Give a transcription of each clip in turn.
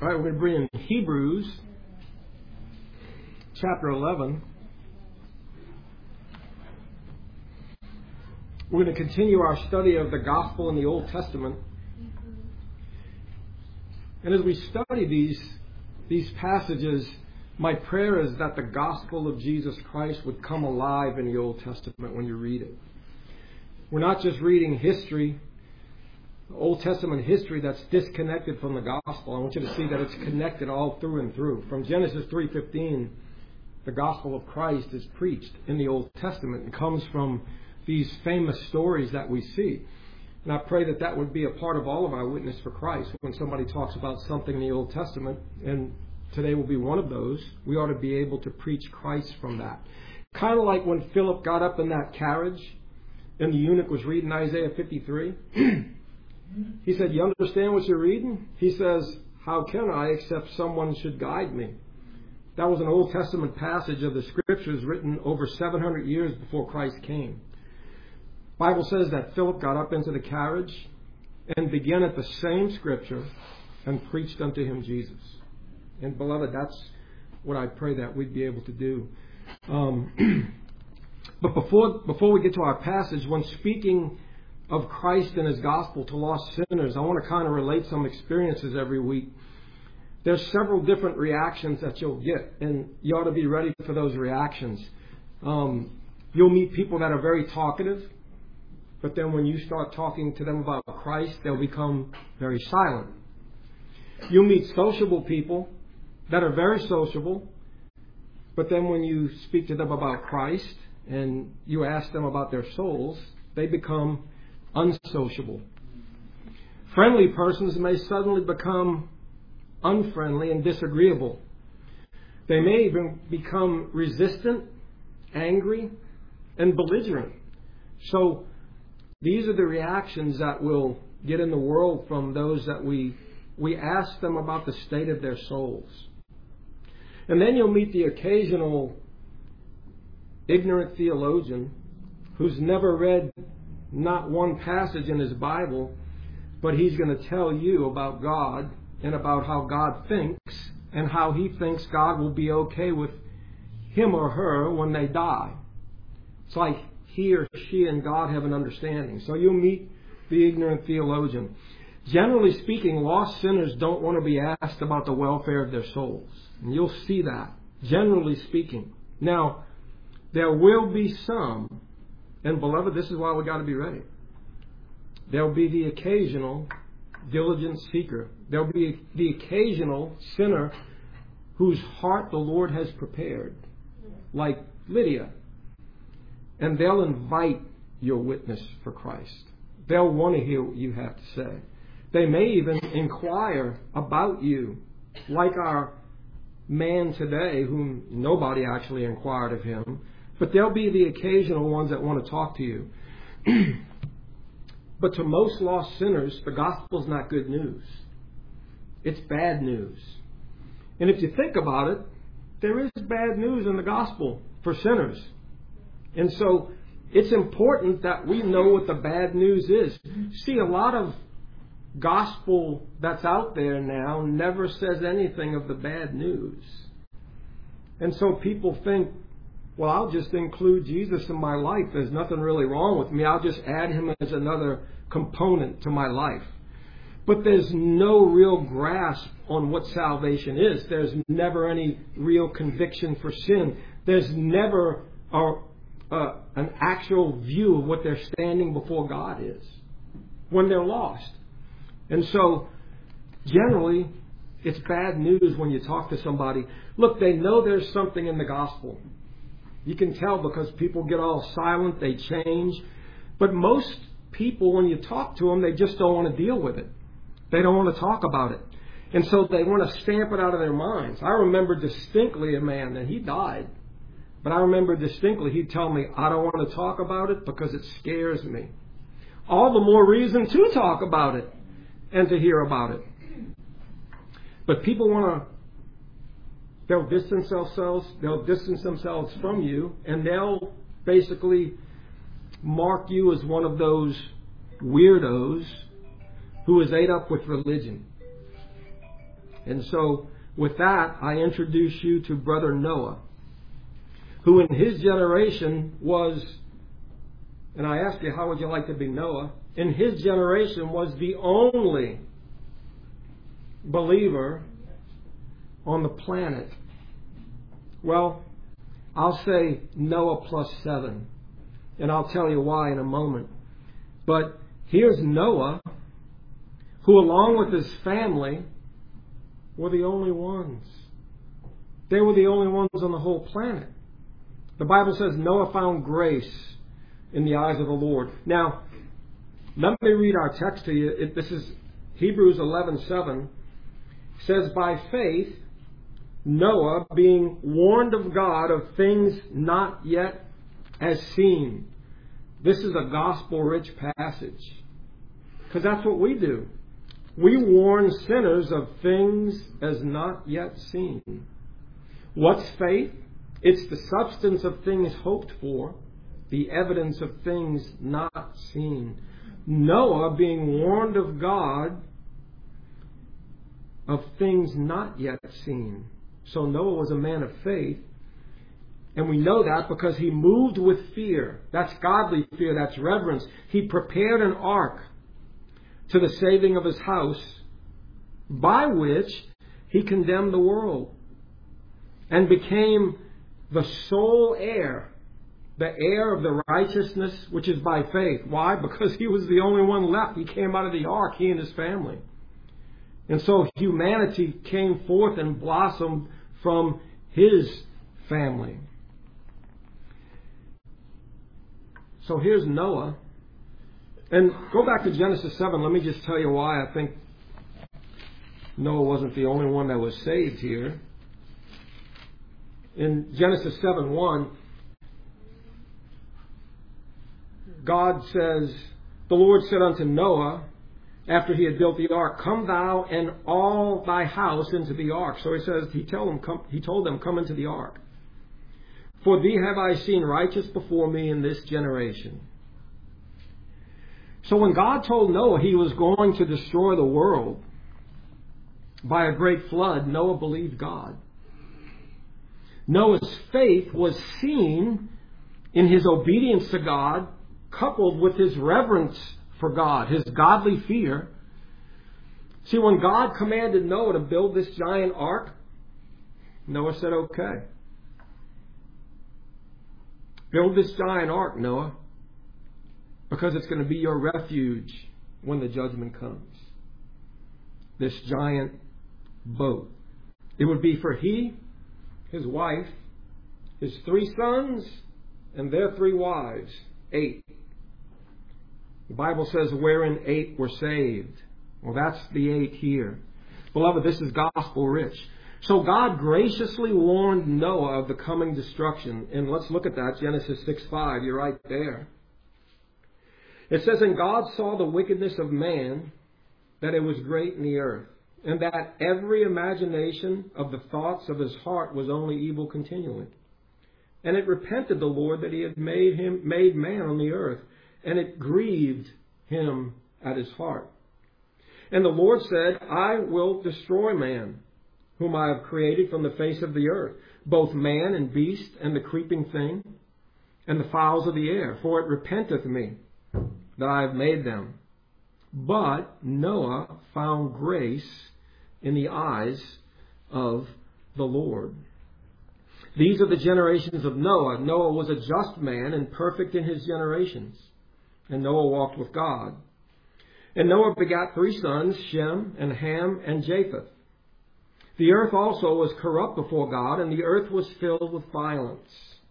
All right, we're going to bring in Hebrews chapter 11. We're going to continue our study of the gospel in the Old Testament. And as we study these passages, my prayer is that the gospel of Jesus Christ would come alive in the Old Testament when you read it. We're not just reading history, Old Testament history that's disconnected from the gospel. I want you to see that it's connected all through and through. From Genesis 3:15, the gospel of Christ is preached in the Old Testament and comes from these famous stories that we see. And I pray that that would be a part of all of our witness for Christ. When somebody talks about something in the Old Testament, and today will be one of those, we ought to be able to preach Christ from that. Kind of like when Philip got up in that carriage and the eunuch was reading Isaiah 53. He said, "You understand what you're reading?" He says, "How can I except someone should guide me?" That was an Old Testament passage of the Scriptures written over 700 years before Christ came. The Bible says that Philip got up into the carriage and began at the same Scripture and preached unto him Jesus. And beloved, that's what I pray that we'd be able to do. But before we get to our passage, when speaking of Christ and His gospel to lost sinners, I want to kind of relate some experiences every week. There's several different reactions that you'll get, and you ought to be ready for those reactions. You'll meet people that are very talkative, but then when you start talking to them about Christ, they'll become very silent. You'll meet sociable people that are very sociable, but then when you speak to them about Christ and you ask them about their souls, they become unsociable. Friendly persons may suddenly become unfriendly and disagreeable. They may even become resistant, angry, and belligerent. So these are the reactions that will get in the world from those that we ask them about the state of their souls. And then you'll meet the occasional ignorant theologian who's never read not one passage in his Bible, but he's going to tell you about God and about how God thinks and how he thinks God will be okay with him or her when they die. It's like he or she and God have an understanding. So you'll meet the ignorant theologian. Generally speaking, lost sinners don't want to be asked about the welfare of their souls. And you'll see that, generally speaking. Now, there will be some, and beloved, this is why we got to be ready. There'll be the occasional diligent seeker. There'll be the occasional sinner whose heart the Lord has prepared, like Lydia. And they'll invite your witness for Christ. They'll want to hear what you have to say. They may even inquire about you, like our man today, whom nobody actually inquired of him. But there'll be the occasional ones that want to talk to you. But to most lost sinners, the gospel's not good news. It's bad news. And if you think about it, there is bad news in the gospel for sinners. And so it's important that we know what the bad news is. See, a lot of gospel that's out there now never says anything of the bad news. And so people think, well, I'll just include Jesus in my life. There's nothing really wrong with me. I'll just add him as another component to my life. But there's no real grasp on what salvation is. There's never any real conviction for sin. There's never an actual view of what their standing before God is when they're lost. And so, generally, it's bad news when you talk to somebody. Look, they know there's something in the gospel. You can tell because people get all silent, they change. But most people, when you talk to them, they just don't want to deal with it. They don't want to talk about it. And so they want to stamp it out of their minds. I remember distinctly a man, and he died. But I remember distinctly he'd tell me, I don't want to talk about it because it scares me. All the more reason to talk about it and to hear about it. But people want to, they'll distance themselves from you, and they'll basically mark you as one of those weirdos who is ate up with religion. And so, with that, I introduce you to Brother Noah, who in his generation was, and I asked you, how would you like to be Noah? In his generation was the only believer on the planet. Well, I'll say Noah plus 7. And I'll tell you why in a moment. But here's Noah, who along with his family were the only ones. They were the only ones on the whole planet. The Bible says Noah found grace in the eyes of the Lord. Now, let me read our text to you. This is Hebrews 11:7. It says, by faith, Noah, being warned of God of things not yet as seen. This is a gospel-rich passage. Because that's what we do. We warn sinners of things as not yet seen. What's faith? It's the substance of things hoped for, the evidence of things not seen. Noah being warned of God of things not yet seen. So Noah was a man of faith. And we know that because he moved with fear. That's godly fear. That's reverence. He prepared an ark to the saving of his house, by which he condemned the world and became the sole heir, the heir of the righteousness which is by faith. Why? Because he was the only one left. He came out of the ark, he and his family. And so humanity came forth and blossomed from his family. So here's Noah. And go back to Genesis 7. Let me just tell you why I think Noah wasn't the only one that was saved here. In Genesis 7:1, God says, the Lord said unto Noah, after he had built the ark, come thou and all thy house into the ark. So he says, he told them, come into the ark. For thee have I seen righteous before me in this generation. So when God told Noah he was going to destroy the world by a great flood, Noah believed God. Noah's faith was seen in his obedience to God, coupled with his reverence for God, his godly fear. See, when God commanded Noah to build this giant ark, Noah said, okay. Build this giant ark, Noah, because it's going to be your refuge when the judgment comes. This giant boat. It would be for he, his wife, his 3 sons, and their 3 wives. 8. The Bible says wherein 8 were saved. Well, that's the 8 here. Beloved, this is gospel rich. So God graciously warned Noah of the coming destruction. And let's look at that. Genesis 6:5. You're right there. It says, and God saw the wickedness of man, that it was great in the earth, and that every imagination of the thoughts of his heart was only evil continually. And it repented the Lord that he had made man on the earth, and it grieved him at his heart. And the Lord said, I will destroy man, whom I have created from the face of the earth, both man and beast, and the creeping thing, and the fowls of the air, for it repenteth me that I have made them. But Noah found grace in the eyes of the Lord. These are the generations of Noah. Noah was a just man and perfect in his generations. And Noah walked with God. And Noah begat 3 sons, Shem and Ham and Japheth. The earth also was corrupt before God, and the earth was filled with violence.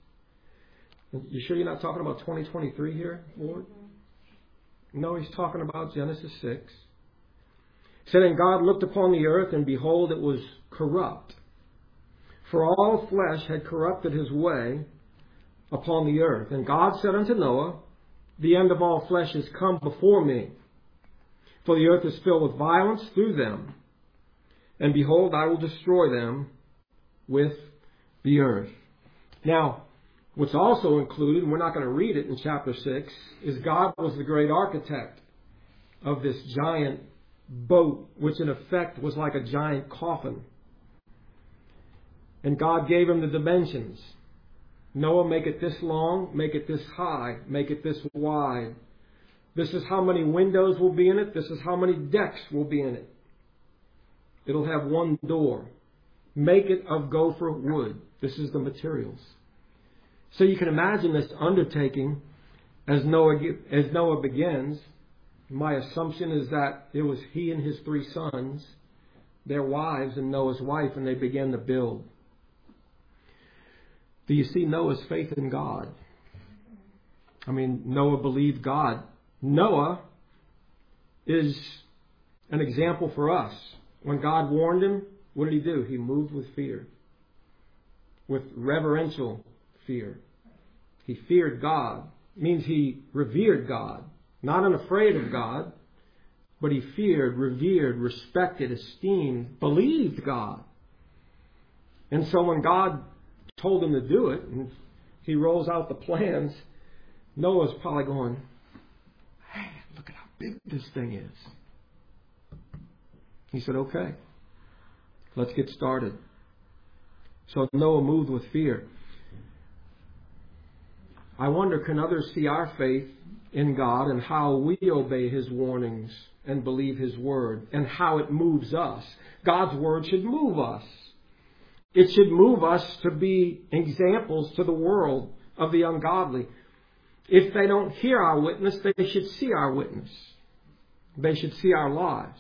You sure you're not talking about 2023 here, Lord? No, he's talking about Genesis 6. It said, and God looked upon the earth, and behold, it was corrupt. For all flesh had corrupted his way upon the earth. And God said unto Noah, the end of all flesh is come before me. For the earth is filled with violence through them. And behold, I will destroy them with the earth. Now, what's also included, and we're not going to read it in chapter 6, is God was the great architect of this giant boat, which in effect was like a giant coffin. And God gave him the dimensions. Noah, make it this long, make it this high, make it this wide. This is how many windows will be in it. This is how many decks will be in it. It'll have one door. Make it of gopher wood. This is the materials. So you can imagine this undertaking as Noah begins. My assumption is that it was he and his 3 sons, their wives and Noah's wife, and they began to build. Do you see Noah's faith in God? I mean, Noah believed God. Noah is an example for us. When God warned him, what did he do? He moved with fear, with reverential fear. He feared God. It means he revered God. Not unafraid of God, but he feared, revered, respected, esteemed, believed God. And so when God told him to do it, and he rolls out the plans, Noah's probably going, hey, look at how big this thing is. He said, okay, let's get started. So Noah moved with fear. I wonder, can others see our faith in God and how we obey His warnings and believe His Word and how it moves us? God's Word should move us. It should move us to be examples to the world of the ungodly. If they don't hear our witness, they should see our witness. They should see our lives.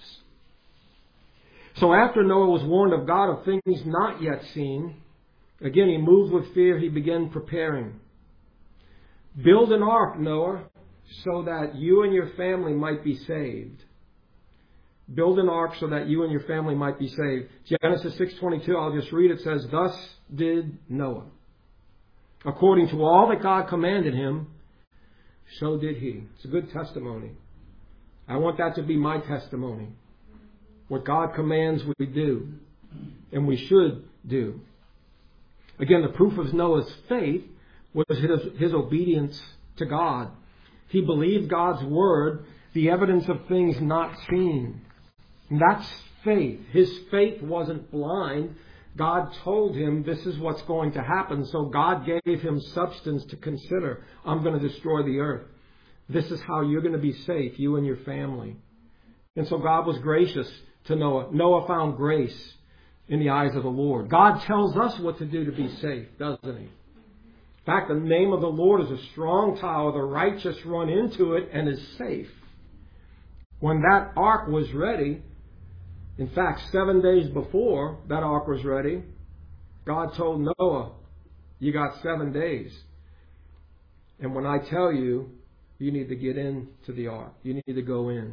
So after Noah was warned of God of things not yet seen, again he moved with fear, he began preparing. Build an ark, Noah, so that you and your family might be saved. Build an ark so that you and your family might be saved. Genesis 6:22, I'll just read. It says, thus did Noah. According to all that God commanded him, so did he. It's a good testimony. I want that to be my testimony. What God commands, we do. And we should do. Again, the proof of Noah's faith was his obedience to God. He believed God's word, the evidence of things not seen. And that's faith. His faith wasn't blind. God told him this is what's going to happen. So God gave him substance to consider. I'm going to destroy the earth. This is how you're going to be safe, you and your family. And so God was gracious to Noah. Noah found grace in the eyes of the Lord. God tells us what to do to be safe, doesn't He? In fact, the name of the Lord is a strong tower. The righteous run into it and is safe. When that ark was ready, in fact, 7 days before that ark was ready, God told Noah, you got 7 days. And when I tell you, you need to get into the ark. You need to go in.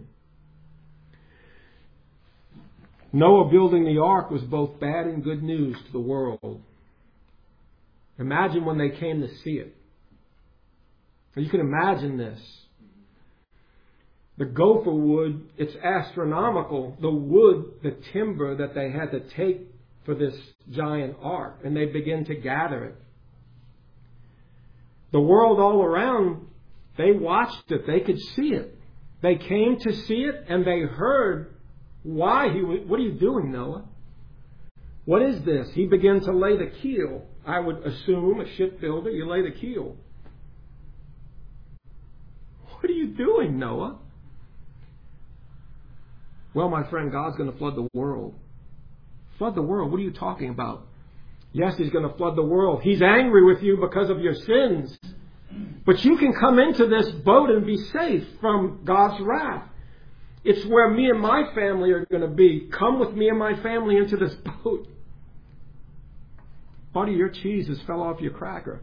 Noah building the ark was both bad and good news to the world. Imagine when they came to see it. You can imagine this. The gopher wood, it's astronomical. The wood, the timber that they had to take for this giant ark. And they begin to gather it. The world all around, they watched it. They could see it. They came to see it and they heard why he was. What are you doing, Noah? What is this? He began to lay the keel. I would assume a shipbuilder, you lay the keel. What are you doing, Noah? Well, my friend, God's going to flood the world. Flood the world? What are you talking about? Yes, He's going to flood the world. He's angry with you because of your sins. But you can come into this boat and be safe from God's wrath. It's where me and my family are going to be. Come with me and my family into this boat. Buddy, your cheese has fell off your cracker.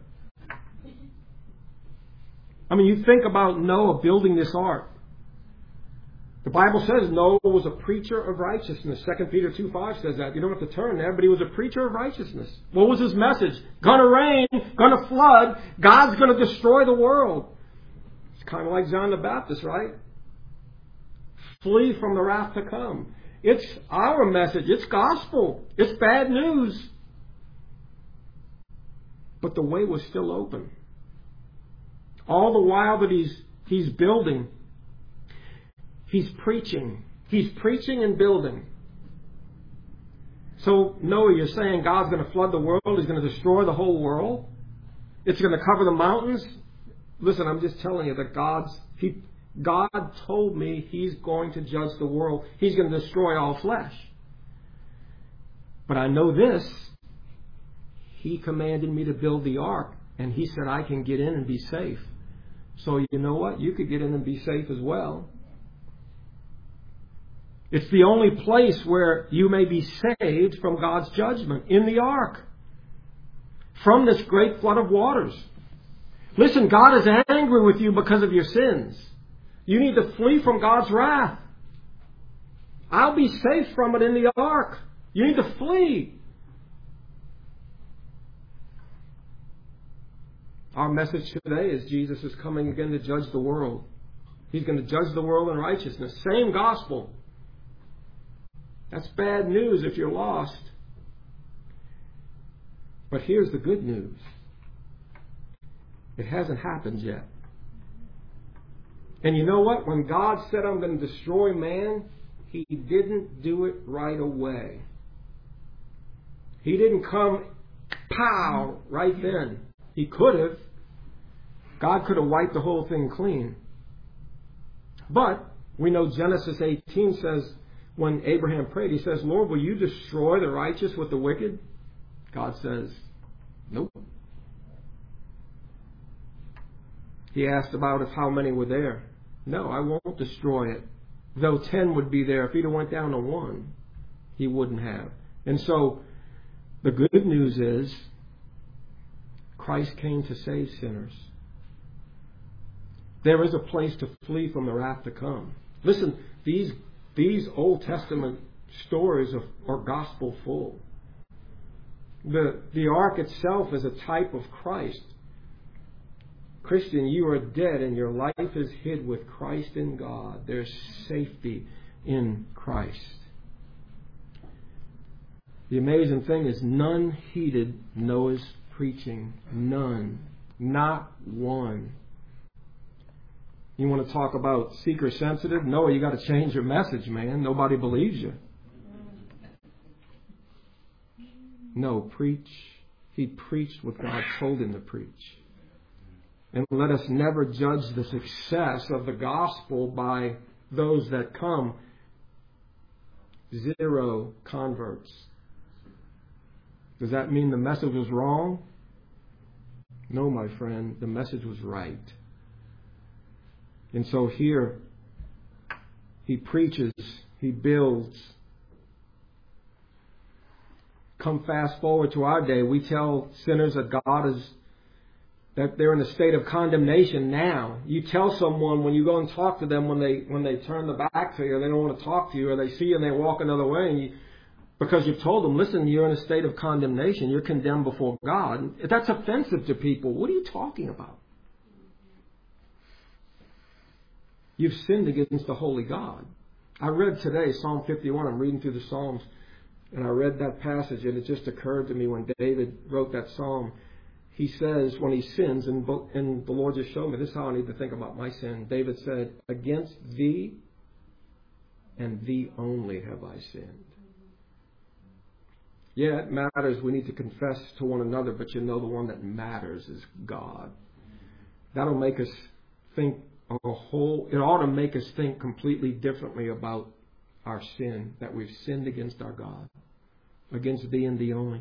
I mean, you think about Noah building this ark. The Bible says Noah was a preacher of righteousness. 2 Peter 2:5 says that. You don't have to turn there, but he was a preacher of righteousness. What was his message? Gonna rain, gonna flood, God's gonna destroy the world. It's kind of like John the Baptist, right? Flee from the wrath to come. It's our message. It's gospel. It's bad news. But the way was still open. All the while that he's building, he's preaching. He's preaching and building. So, Noah, you're saying God's going to flood the world? He's going to destroy the whole world? It's going to cover the mountains? Listen, I'm just telling you that God told me He's going to judge the world. He's going to destroy all flesh. But I know this. He commanded me to build the ark, and He said I can get in and be safe. So you know what? You could get in and be safe as well. It's the only place where you may be saved from God's judgment, in the ark, from this great flood of waters. Listen, God is angry with you because of your sins. You need to flee from God's wrath. I'll be safe from it in the ark. You need to flee. Our message today is Jesus is coming again to judge the world. He's going to judge the world in righteousness. Same gospel. That's bad news if you're lost. But here's the good news. It hasn't happened yet. And you know what? When God said, I'm going to destroy man, He didn't do it right away. He didn't come, pow, right then. He could have. God could have wiped the whole thing clean. But we know Genesis 18 says, when Abraham prayed, he says, Lord, will you destroy the righteous with the wicked? God says, nope. He asked about how many were there. No, I won't destroy it. Though 10 would be there, if he'd have went down to 1, He wouldn't have. And so the good news is Christ came to save sinners. There is a place to flee from the wrath to come. Listen, these Old Testament stories are gospel full. The ark itself is a type of Christ. Christian, you are dead and your life is hid with Christ in God. There's safety in Christ. The amazing thing is none heeded Noah's preaching. None. Not one. You want to talk about seeker sensitive? No, you got to change your message, man. Nobody believes you. No, preach. He preached what God told him to preach. And let us never judge the success of the gospel by those that come. 0 converts. Does that mean the message was wrong? No, my friend, the message was right. And so here, he preaches, he builds. Come fast forward to our day, we tell sinners that they're in a state of condemnation now. You tell someone when you go and talk to them when they turn the back to you, or they don't want to talk to you, or they see you and they walk another way, and because you've told them, listen, you're in a state of condemnation, you're condemned before God. That's offensive to people. What are you talking about? You've sinned against the holy God. I read today Psalm 51. I'm reading through the Psalms, and I read that passage, and it just occurred to me when David wrote that psalm. He says when he sins, and the Lord just showed me, this is how I need to think about my sin. David said, against thee and thee only have I sinned. Yeah, it matters. We need to confess to one another, but the one that matters is God. That'll make us think it ought to make us think completely differently about our sin, that we've sinned against our God, against thee and thee only.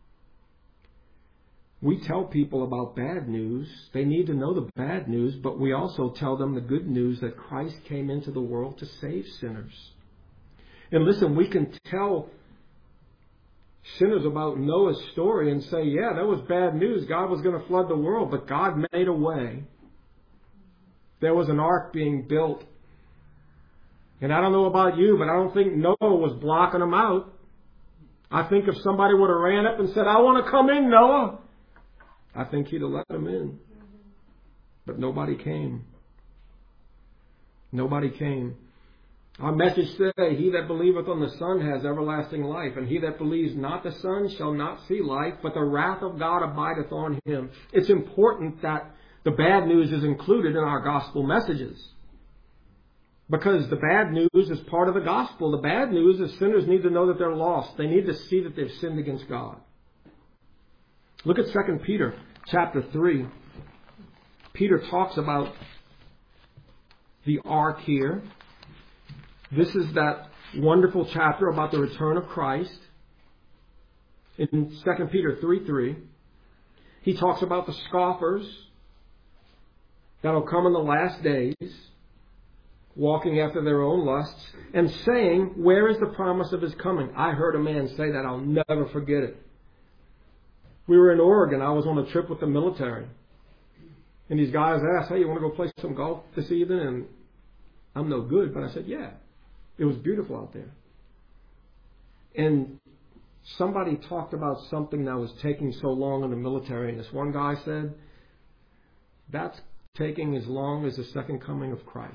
We tell people about bad news. They need to know the bad news, but we also tell them the good news that Christ came into the world to save sinners. And listen, we can tell sinners about Noah's story and say, yeah, that was bad news. God was going to flood the world, but God made a way. There was an ark being built. And I don't know about you, but I don't think Noah was blocking them out. I think if somebody would have ran up and said, I want to come in, Noah, I think he'd have let them in. But nobody came. Nobody came. Our message today, he that believeth on the Son has everlasting life, and he that believes not the Son shall not see life, but the wrath of God abideth on him. It's important that the bad news is included in our gospel messages. Because the bad news is part of the gospel. The bad news is sinners need to know that they're lost. They need to see that they've sinned against God. Look at 2 Peter chapter 3. Peter talks about the ark here. This is that wonderful chapter about the return of Christ. In 2 Peter 3:3, he talks about the scoffers that will come in the last days, walking after their own lusts, and saying, where is the promise of his coming? I heard a man say that. I'll never forget it. We were in Oregon. I was on a trip with the military. And these guys asked, hey, you want to go play some golf this evening? And I'm no good, but I said, yeah. It was beautiful out there. And somebody talked about something that was taking so long in the military. And this one guy said, that's taking as long as the second coming of Christ.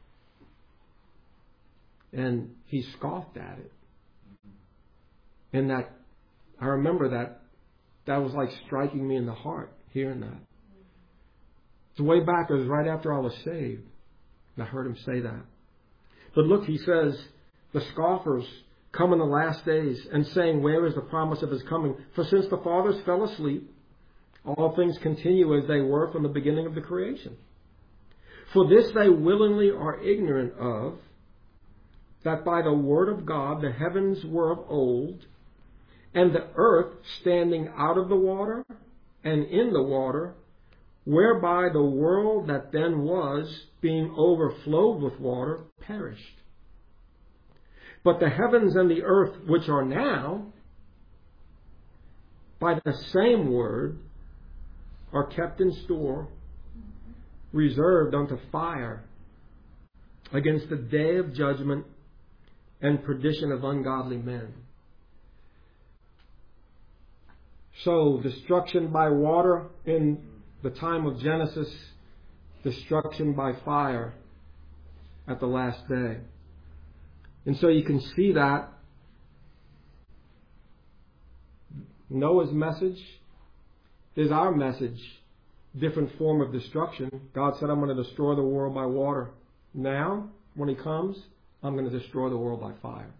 And he scoffed at it. And that, I remember that was like striking me in the heart, hearing that. It's way back, it was right after I was saved. And I heard him say that. But look, he says, the scoffers come in the last days, and saying, where is the promise of his coming? For since the fathers fell asleep, all things continue as they were from the beginning of the creation. For this they willingly are ignorant of, that by the word of God the heavens were of old, and the earth standing out of the water and in the water, whereby the world that then was, being overflowed with water, perished. But the heavens and the earth which are now, by the same word, are kept in store, reserved unto fire, against the day of judgment and perdition of ungodly men. So, destruction by water in the time of Genesis, destruction by fire at the last day. And so you can see that Noah's message is our message, different form of destruction. God said, I'm going to destroy the world by water. Now, when he comes, I'm going to destroy the world by fire.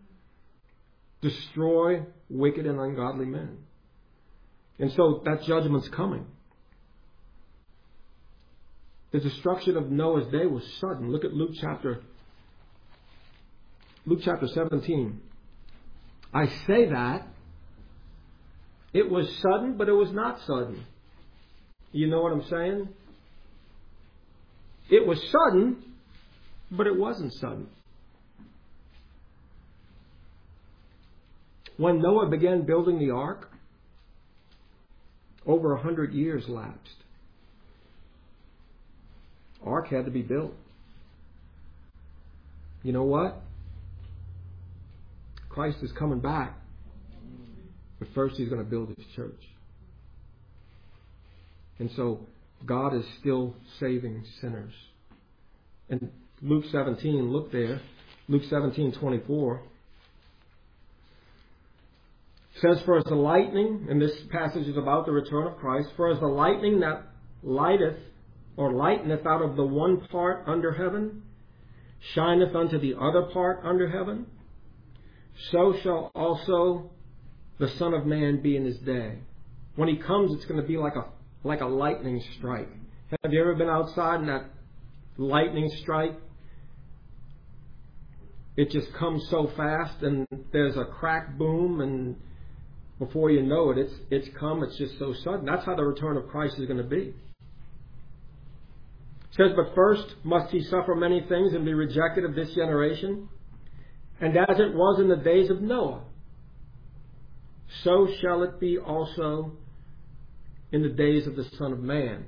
Destroy wicked and ungodly men. And so that judgment's coming. The destruction of Noah's day was sudden. Look at Luke chapter 17. I say that it was sudden, but it was not sudden. You know what I'm saying? It was sudden, but it wasn't sudden. When Noah began building the ark, over 100 years lapsed. Ark had to be built. You know what? Christ is coming back. But first he's going to build his church. And so God is still saving sinners. And Luke 17, look there. Luke 17:24. Says, for as the lightning, and this passage is about the return of Christ, for as the lightning that lighteth or lighteneth out of the one part under heaven, shineth unto the other part under heaven, so shall also the Son of Man be in his day. When he comes, it's going to be like a lightning strike. Have you ever been outside and that lightning strike? It just comes so fast and there's a crack boom, and before you know it, it's come. It's just so sudden. That's how the return of Christ is going to be. It says, but first must he suffer many things and be rejected of this generation. And as it was in the days of Noah, so shall it be also in the days of the Son of Man.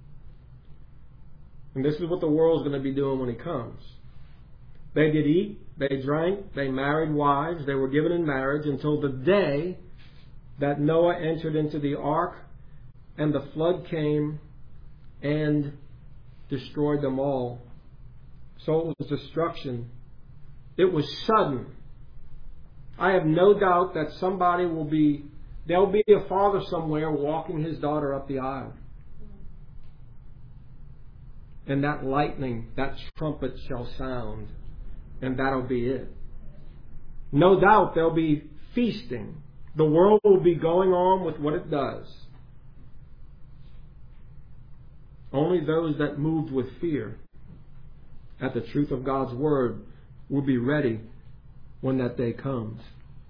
And this is what the world's going to be doing when he comes. They did eat, they drank, they married wives, they were given in marriage until the day that Noah entered into the ark, and the flood came and destroyed them all. So it was destruction. It was sudden. I have no doubt that there'll be a father somewhere walking his daughter up the aisle. and that lightning, that trumpet shall sound, and that'll be it. No doubt there'll be feasting. The world will be going on with what it does. Only those that moved with fear at the truth of God's Word will be ready when that day comes.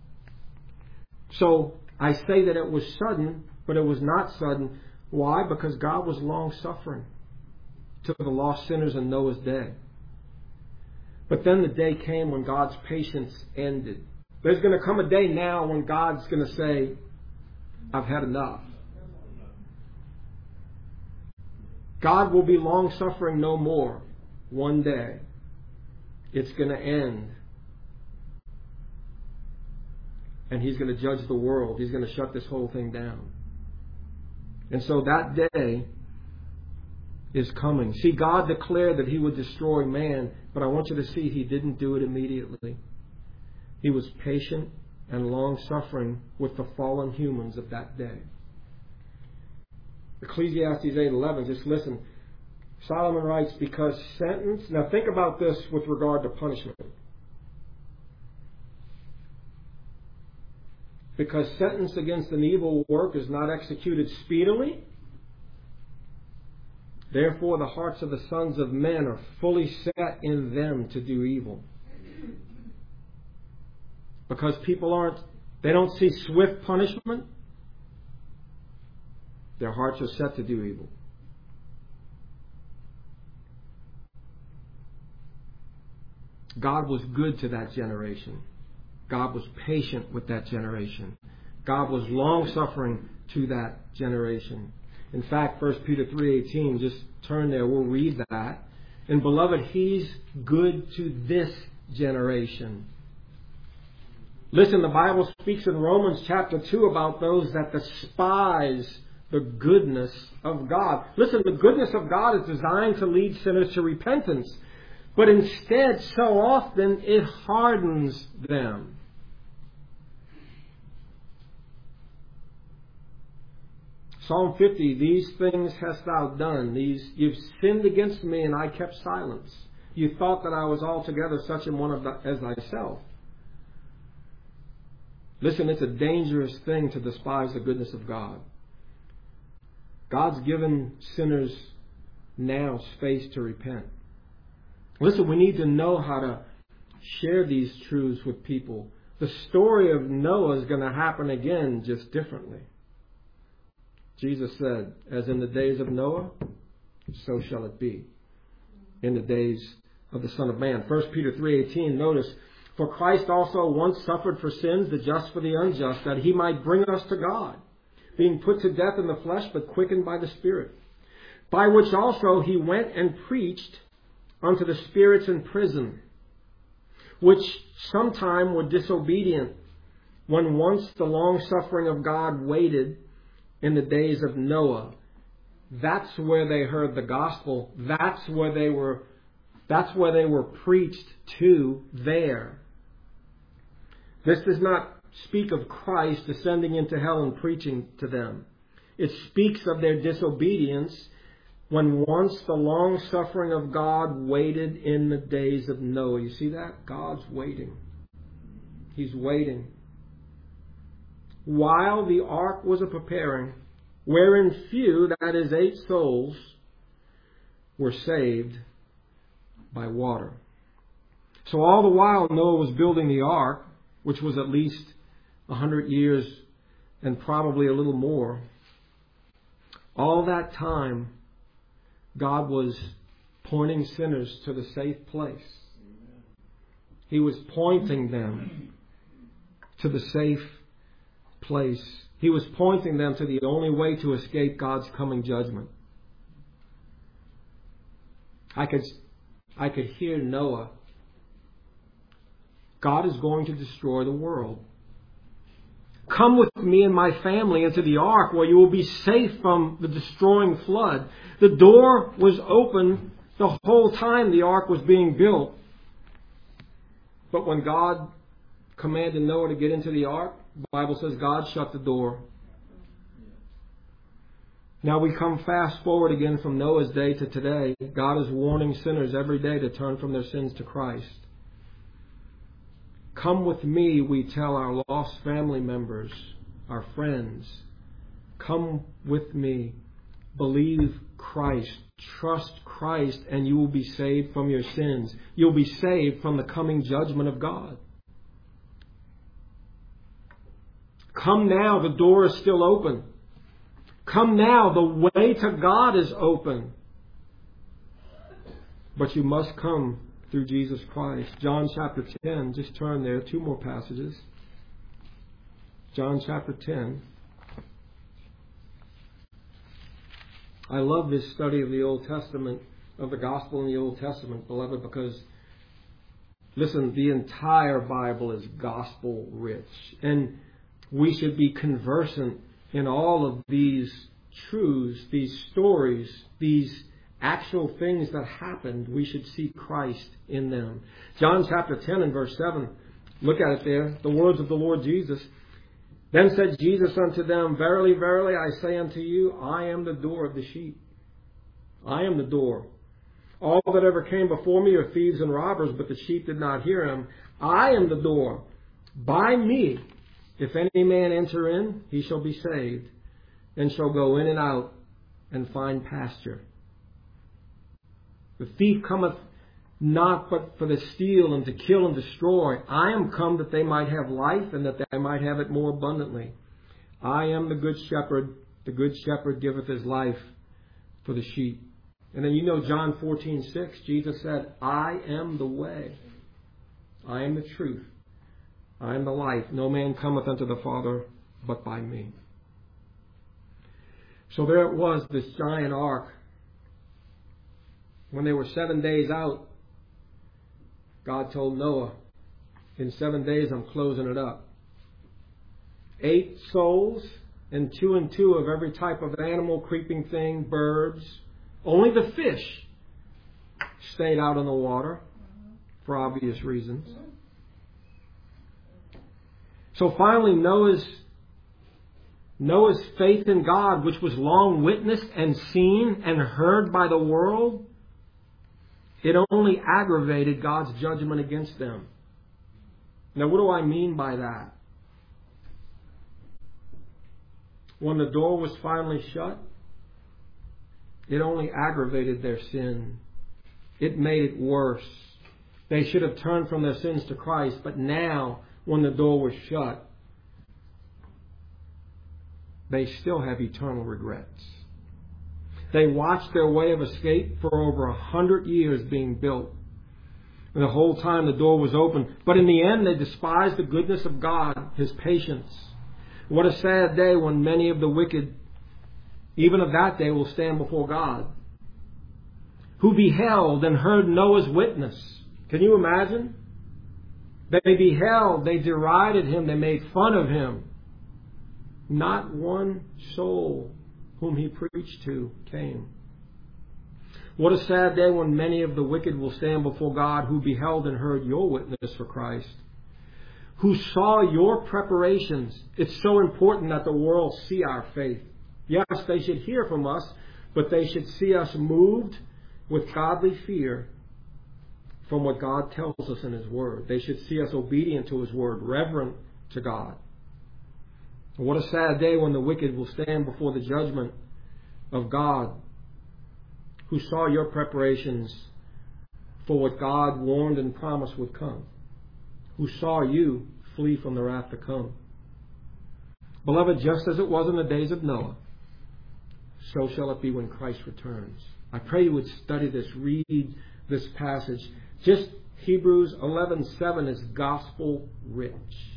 So I say that it was sudden, but it was not sudden. Why? Because God was long-suffering to the lost sinners in Noah's day. But then the day came when God's patience ended. There's going to come a day now when God's going to say, I've had enough. God will be long-suffering no more. One day, it's going to end. And He's going to judge the world. He's going to shut this whole thing down. And so that day is coming. See, God declared that He would destroy man, but I want you to see He didn't do it immediately. He was patient and long-suffering with the fallen humans of that day. Ecclesiastes 8:11, just listen. Solomon writes, because sentence... Now think about this with regard to punishment. Because sentence against an evil work is not executed speedily, therefore the hearts of the sons of men are fully set in them to do evil. Because people they don't see swift punishment, their hearts are set to do evil. God was good to that generation. God was patient with that generation. God was long-suffering to that generation. In fact, 1 Peter 3:18, just turn there, we'll read that. And beloved, He's good to this generation. Listen, the Bible speaks in Romans chapter 2 about those that despise the goodness of God. Listen, the goodness of God is designed to lead sinners to repentance. But instead, so often, it hardens them. Psalm 50, these things hast thou done. You've sinned against me, and I kept silence. You thought that I was altogether such an one as thyself. Listen, it's a dangerous thing to despise the goodness of God. God's given sinners now space to repent. Listen, we need to know how to share these truths with people. The story of Noah is going to happen again, just differently. Jesus said, as in the days of Noah, so shall it be in the days of the Son of Man. 1 Peter 3:18, notice, for Christ also once suffered for sins, the just for the unjust, that He might bring us to God, being put to death in the flesh, but quickened by the Spirit, by which also He went and preached unto the spirits in prison, which sometime were disobedient, when once the long suffering of God waited in the days of Noah. That's where they heard the gospel. That's where they were preached to there. This does not speak of Christ descending into hell and preaching to them. It speaks of their disobedience when once the long suffering of God waited in the days of Noah. You see that? God's waiting. He's waiting. While the ark was a-preparing, wherein few, that is 8 souls, were saved by water. So all the while Noah was building the ark, which was at least 100 years and probably a little more, all that time God was pointing sinners to the safe place. He was pointing them to the safe place. He was pointing them to the only way to escape God's coming judgment. I could hear Noah. God is going to destroy the world. Come with me and my family into the ark where you will be safe from the destroying flood. The door was open the whole time the ark was being built. But when God commanded Noah to get into the ark, the Bible says God shut the door. Now we come fast forward again from Noah's day to today. God is warning sinners every day to turn from their sins to Christ. Come with me, we tell our lost family members, our friends. Come with me. Believe Christ. Trust Christ, and you will be saved from your sins. You'll be saved from the coming judgment of God. Come now, the door is still open. Come now, the way to God is open. But you must come through Jesus Christ. John chapter 10, just turn there, 2 more passages. John chapter 10. I love this study of the Old Testament, of the gospel in the Old Testament, beloved, because, listen, the entire Bible is gospel rich. And we should be conversant in all of these truths, these stories, these actual things that happened. We should see Christ in them. John chapter 10 and verse 7. Look at it there. The words of the Lord Jesus. Then said Jesus unto them, Verily, verily, I say unto you, I am the door of the sheep. I am the door. All that ever came before me are thieves and robbers, but the sheep did not hear him. I am the door. By me, if any man enter in, he shall be saved, and shall go in and out, and find pasture. The thief cometh not but for to steal and to kill and destroy. I am come that they might have life, and that they might have it more abundantly. I am the good shepherd. The good shepherd giveth his life for the sheep. And then John 14:6, Jesus said, I am the way. I am the truth. I am the life. No man cometh unto the Father but by me. So there it was, this giant ark. When they were 7 days out, God told Noah, in 7 days I'm closing it up. 8 souls and 2 and 2 of every type of animal, creeping thing, birds. Only the fish stayed out in the water for obvious reasons. So finally, Noah's faith in God, which was long witnessed and seen and heard by the world, it only aggravated God's judgment against them. Now, what do I mean by that? When the door was finally shut, it only aggravated their sin. It made it worse. They should have turned from their sins to Christ, but now, when the door was shut, they still have eternal regrets. They watched their way of escape for over 100 years being built. And the whole time the door was open. But in the end, they despised the goodness of God, His patience. What a sad day when many of the wicked, even of that day, will stand before God, who beheld and heard Noah's witness. Can you imagine? They beheld, they derided him, they made fun of him. Not one soul whom he preached to came. What a sad day when many of the wicked will stand before God, who beheld and heard your witness for Christ, who saw your preparations. It's so important that the world see our faith. Yes, they should hear from us, but they should see us moved with godly fear from what God tells us in His Word. They should see us obedient to His Word, reverent to God. What a sad day when the wicked will stand before the judgment of God, who saw your preparations for what God warned and promised would come, who saw you flee from the wrath to come. Beloved, just as it was in the days of Noah, so shall it be when Christ returns. I pray you would study this, read this passage. Just Hebrews 11:7 is gospel rich.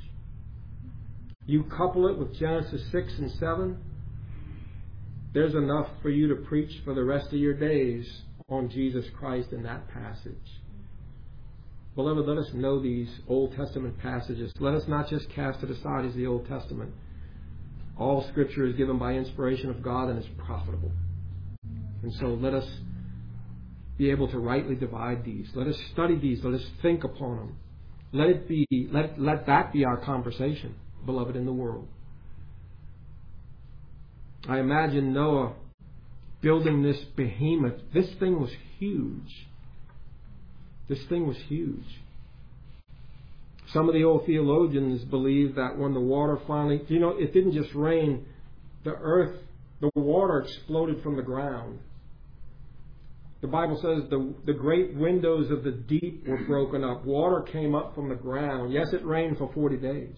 You couple it with Genesis 6 and 7, there's enough for you to preach for the rest of your days on Jesus Christ in that passage. Beloved, let us know these Old Testament passages. Let us not just cast it aside as the Old Testament. All Scripture is given by inspiration of God and is profitable. And so let us be able to rightly divide these. Let us study these. Let us think upon them. Let that be our conversation, beloved, in the world. I imagine Noah building this behemoth. This thing was huge. This thing was huge. Some of the old theologians believe that when the water finally, it didn't just rain, the water exploded from the ground. The Bible says the great windows of the deep were broken up. Water came up from the ground. Yes, it rained for 40 days.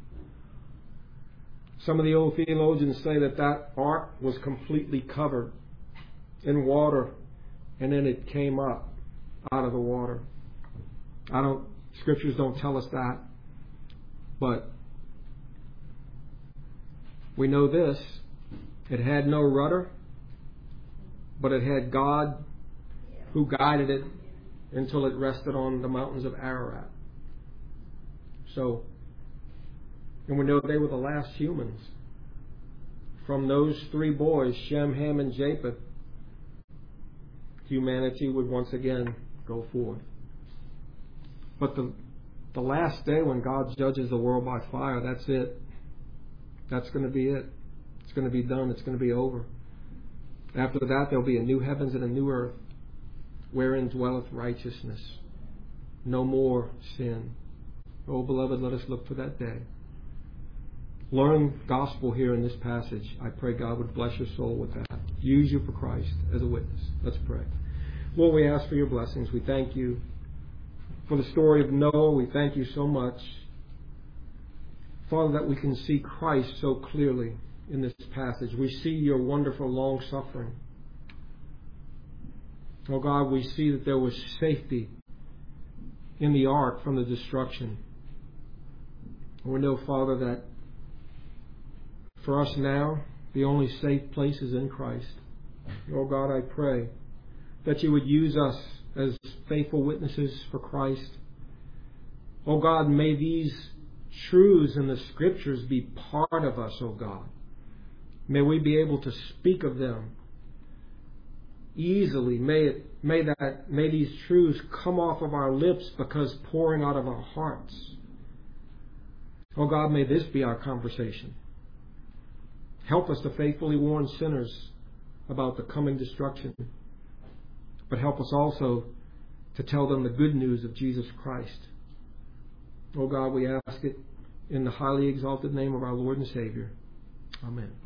Some of the old theologians say that ark was completely covered in water, and then it came up out of the water. Scriptures don't tell us that, but we know this. It had no rudder, but it had God who guided it until it rested on the mountains of Ararat. And we know they were the last humans. From those three boys, Shem, Ham, and Japheth, humanity would once again go forth. But the last day when God judges the world by fire, that's it. That's going to be it. It's going to be done. It's going to be over. After that, there'll be a new heavens and a new earth, wherein dwelleth righteousness. No more sin. Oh, beloved, let us look for that day. Learn gospel here in this passage. I pray God would bless your soul with that. Use you for Christ as a witness. Let's pray. Lord, we ask for your blessings. We thank you for the story of Noah. We thank you so much, Father, that we can see Christ so clearly in this passage. We see your wonderful long suffering. Oh God, we see that there was safety in the ark from the destruction. We know, Father, that for us now, the only safe place is in Christ. Oh God, I pray that you would use us as faithful witnesses for Christ. Oh God, may these truths in the Scriptures be part of us, oh God. May we be able to speak of them easily. May these truths come off of our lips because pouring out of our hearts. Oh God, may this be our conversation. Help us to faithfully warn sinners about the coming destruction. But help us also to tell them the good news of Jesus Christ. Oh God, we ask it in the highly exalted name of our Lord and Savior. Amen.